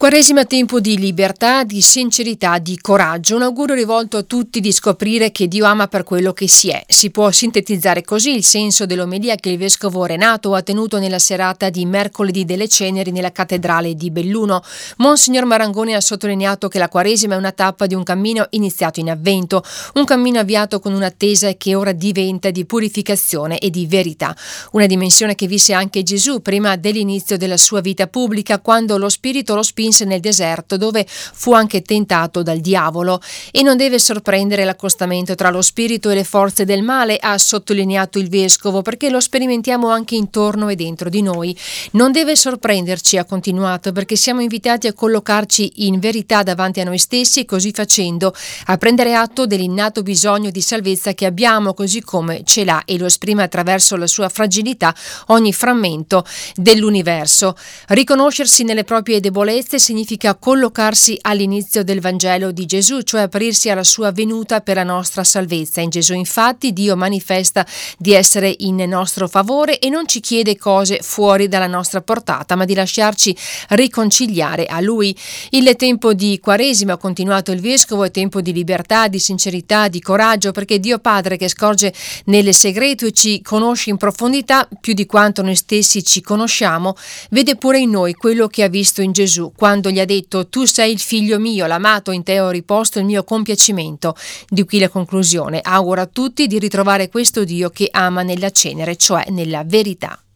Quaresima, tempo di libertà, di sincerità, di coraggio. Un augurio rivolto a tutti di scoprire che Dio ama per quello che si è. Si può sintetizzare così il senso dell'omelia che il vescovo Renato ha tenuto nella serata di mercoledì delle Ceneri nella cattedrale di Belluno. Monsignor Marangoni ha sottolineato che la Quaresima è una tappa di un cammino iniziato in Avvento, un cammino avviato con un'attesa che ora diventa di purificazione e di verità. Una dimensione che visse anche Gesù prima dell'inizio della sua vita pubblica, quando lo Spirito lo spinse nel deserto, dove fu anche tentato dal diavolo. E non deve sorprendere l'accostamento tra lo spirito e le forze del male, ha sottolineato il vescovo, perché lo sperimentiamo anche intorno e dentro di noi. Non deve sorprenderci, ha continuato, perché siamo invitati a collocarci in verità davanti a noi stessi e così facendo a prendere atto dell'innato bisogno di salvezza che abbiamo, così come ce l'ha e lo esprime attraverso la sua fragilità ogni frammento dell'universo. Riconoscersi nelle proprie debolezze significa collocarsi all'inizio del Vangelo di Gesù, cioè aprirsi alla sua venuta per la nostra salvezza. In Gesù, infatti, Dio manifesta di essere in nostro favore e non ci chiede cose fuori dalla nostra portata, ma di lasciarci riconciliare a Lui. Il tempo di Quaresima, ha continuato il vescovo, è tempo di libertà, di sincerità, di coraggio, perché Dio Padre, che scorge nel segreto e ci conosce in profondità più di quanto noi stessi ci conosciamo, vede pure in noi quello che ha visto in Gesù, quando gli ha detto: tu sei il figlio mio, l'amato, in te ho riposto il mio compiacimento. Di qui la conclusione. Auguro a tutti di ritrovare questo Dio che ama nella cenere, cioè nella verità.